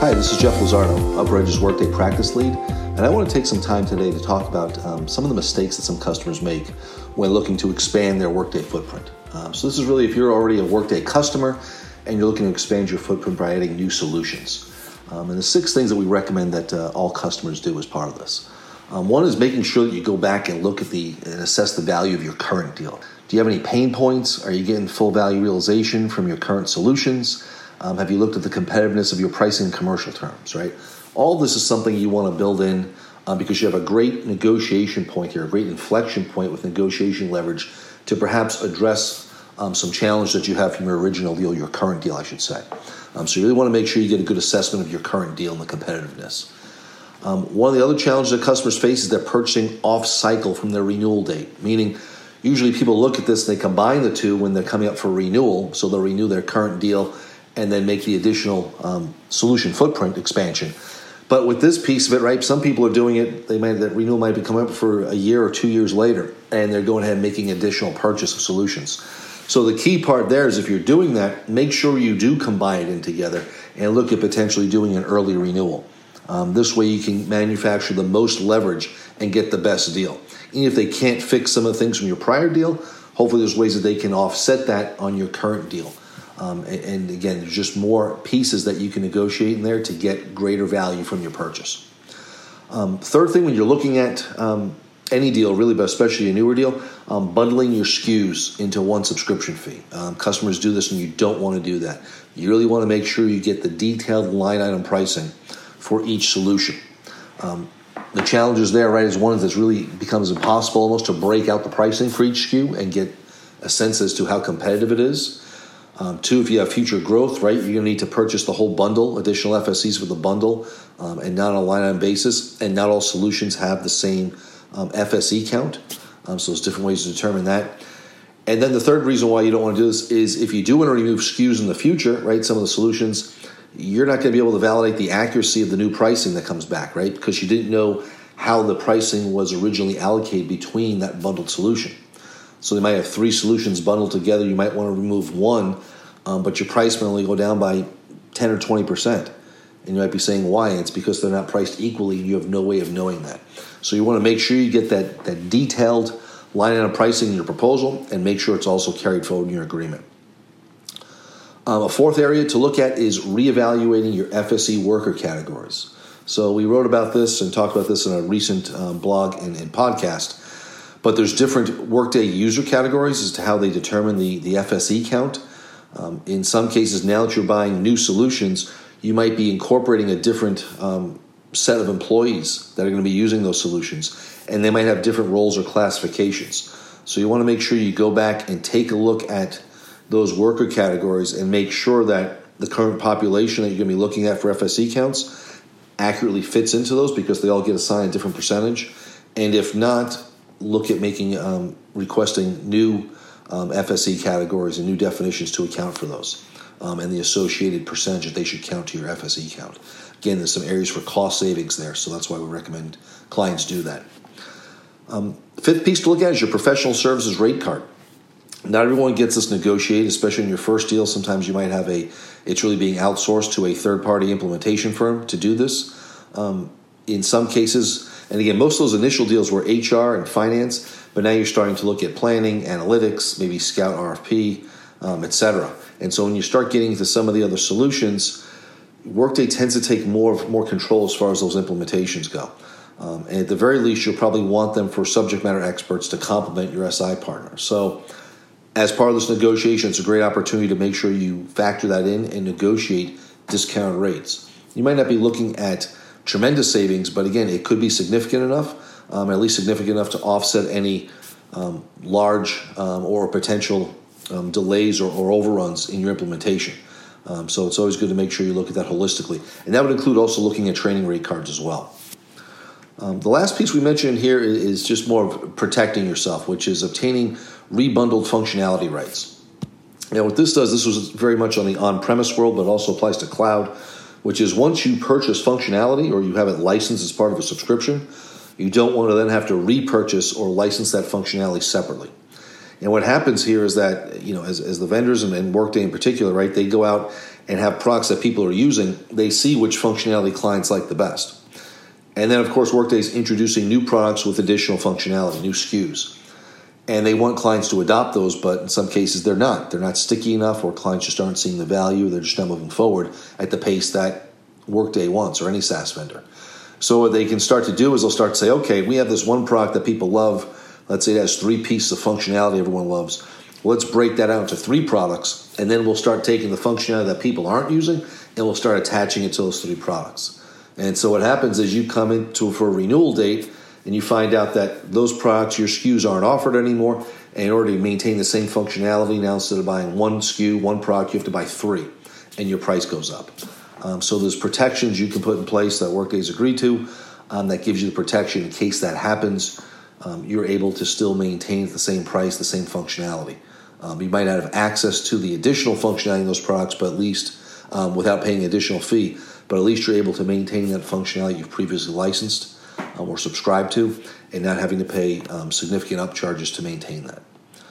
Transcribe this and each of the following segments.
Hi, this is Jeff Luzardo, UpperEdge's Workday Practice Lead, and I want to take some time today to talk about some of the mistakes that some customers make when looking to expand their Workday footprint. So this is really if you're already a Workday customer and you're looking to expand your footprint by adding new solutions. And the 6 things that we recommend that all customers do as part of this. One is making sure that you go back and look at and assess the value of your current deal. Do you have any pain points? Are you getting full value realization from your current solutions? Have you looked at the competitiveness of your pricing and commercial terms, right? All this is something you want to build in because you have a great negotiation point here, a great inflection point with negotiation leverage to perhaps address some challenge that you have from your original deal, your current deal, I should say. So you really want to make sure you get a good assessment of your current deal and the competitiveness. One of the other challenges that customers face is they're purchasing off-cycle from their renewal date, meaning usually people look at this and they combine the two when they're coming up for renewal, so they'll renew their current deal and then make the additional solution footprint expansion. But with this piece of it, right, some people are doing it, that renewal might be coming up for a year or 2 years later, and they're going ahead and making additional purchase of solutions. So the key part there is if you're doing that, make sure you do combine it in together and look at potentially doing an early renewal. This way you can manufacture the most leverage and get the best deal. And if they can't fix some of the things from your prior deal, hopefully there's ways that they can offset that on your current deal. And again, there's just more pieces that you can negotiate in there to get greater value from your purchase. Third thing, when you're looking at any deal, really, but especially a newer deal, bundling your SKUs into one subscription fee. Customers do this and you don't want to do that. You really want to make sure you get the detailed line item pricing for each solution. The challenges there, right, is one is really becomes impossible almost to break out the pricing for each SKU and get a sense as to how competitive it is. 2, if you have future growth, right, you're going to need to purchase the whole bundle, additional FSCs for the bundle, and not on a line-item basis. And not all solutions have the same FSE count. So there's different ways to determine that. And then the third reason why you don't want to do this is if you do want to remove SKUs in the future, right, some of the solutions, you're not going to be able to validate the accuracy of the new pricing that comes back, right, because you didn't know how the pricing was originally allocated between that bundled solution. So they might have 3 solutions bundled together. You might want to remove one, but your price may only go down by 10 or 20%. And you might be saying why? And it's because they're not priced equally and you have no way of knowing that. So you want to make sure you get that detailed line item pricing in your proposal and make sure it's also carried forward in your agreement. A fourth area to look at is reevaluating your FSE worker categories. So we wrote about this and talked about this in a recent blog and podcast. But there's different Workday user categories as to how they determine the FSE count. In some cases, now that you're buying new solutions, you might be incorporating a different set of employees that are going to be using those solutions, and they might have different roles or classifications. So you want to make sure you go back and take a look at those worker categories and make sure that the current population that you're going to be looking at for FSE counts accurately fits into those because they all get assigned a different percentage. And if not, look at requesting new FSE categories and new definitions to account for those and the associated percentage that they should count to your FSE count. Again, there's some areas for cost savings there, so that's why we recommend clients do that. Fifth piece to look at is your professional services rate card. Not everyone gets this negotiated, especially in your first deal. Sometimes you might have it's really being outsourced to a third-party implementation firm to do this. In some cases, and again, most of those initial deals were HR and finance, but now you're starting to look at planning, analytics, maybe Scout RFP, etc. And so when you start getting into some of the other solutions, Workday tends to take more control as far as those implementations go. And at the very least, you'll probably want them for subject matter experts to complement your SI partner. So as part of this negotiation, it's a great opportunity to make sure you factor that in and negotiate discounted rates. You might not be looking at tremendous savings, but again, it could be significant enough, at least significant enough to offset any large or potential delays or overruns in your implementation. So it's always good to make sure you look at that holistically. And that would include also looking at training rate cards as well. The last piece we mentioned here is just more of protecting yourself, which is obtaining rebundled functionality rights. Now, what this does, this was very much on the on-premise world, but also applies to cloud, which is once you purchase functionality or you have it licensed as part of a subscription, you don't want to then have to repurchase or license that functionality separately. And what happens here is that, as the vendors and Workday in particular, right, they go out and have products that people are using, they see which functionality clients like the best. And then, of course, Workday is introducing new products with additional functionality, new SKUs. And they want clients to adopt those, but in some cases they're not. They're not sticky enough, or clients just aren't seeing the value. They're just not moving forward at the pace that Workday wants, or any SaaS vendor. So what they can start to do is they'll start to say, okay, we have this one product that people love. Let's say it has 3 pieces of functionality everyone loves. Let's break that out into 3 products, and then we'll start taking the functionality that people aren't using, and we'll start attaching it to those 3 products. And so what happens is you come into for a renewal date, and you find out that those products, your SKUs, aren't offered anymore. And in order to maintain the same functionality, now instead of buying 1 SKU, 1 product, you have to buy 3, and your price goes up. So there's protections you can put in place that Workday's agreed to that gives you the protection in case that happens. You're able to still maintain the same price, the same functionality. You might not have access to the additional functionality in those products, but at least without paying an additional fee, but at least you're able to maintain that functionality you've previously licensed or subscribed to, and not having to pay significant upcharges to maintain that.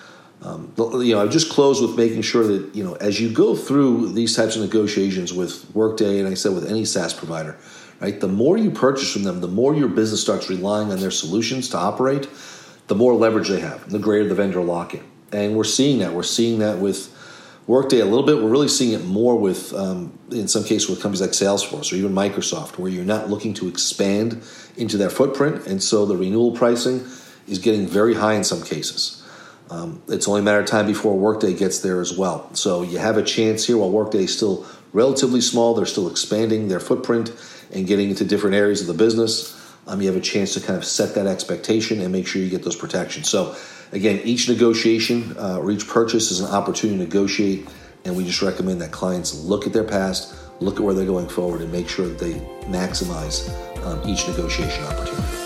I just close with making sure that, as you go through these types of negotiations with Workday, and I said with any SaaS provider, right, the more you purchase from them, the more your business starts relying on their solutions to operate, the more leverage they have, the greater the vendor lock-in. And we're seeing that. We're seeing that with Workday a little bit. We're really seeing it more with, in some cases, with companies like Salesforce or even Microsoft, where you're not looking to expand into their footprint, and so the renewal pricing is getting very high in some cases. It's only a matter of time before Workday gets there as well. So you have a chance here while Workday is still relatively small. They're still expanding their footprint and getting into different areas of the business. You have a chance to kind of set that expectation and make sure you get those protections. So again, each negotiation or each purchase is an opportunity to negotiate, and we just recommend that clients look at their past, look at where they're going forward, and make sure that they maximize each negotiation opportunity.